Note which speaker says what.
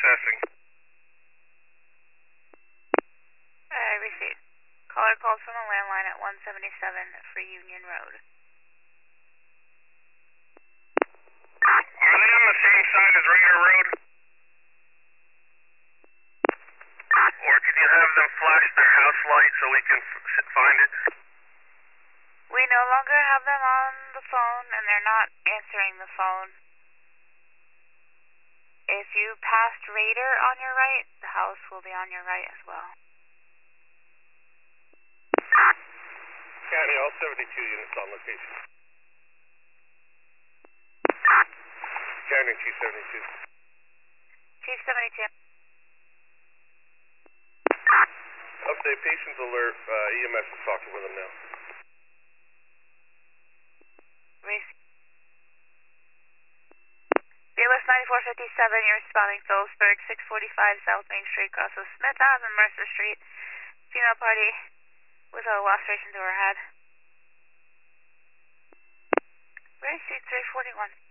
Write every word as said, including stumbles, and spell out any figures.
Speaker 1: processing.
Speaker 2: I received. Caller called from a landline at one seventy-seven for Union Road.
Speaker 1: Are they on the same side as Raider Road? Or could you have them flash their house light so we can f find it?
Speaker 2: We no longer have them on the phone, and they're not answering the phone. If you passed Raider on your right, the house will be on your right as well.
Speaker 1: County, all seventy-two units on location. County, Chief seventy-two.
Speaker 2: Chief seventy-two.
Speaker 1: Update, patients alert. Uh, E M S is talking with them now.
Speaker 2: Receive. B L S ninety-four fifty-seven, you're responding Phillipsburg, six forty-five South Main Street, across with Smith Ave and Mercer Street. Female party with a laceration to her head. Receive three forty-one.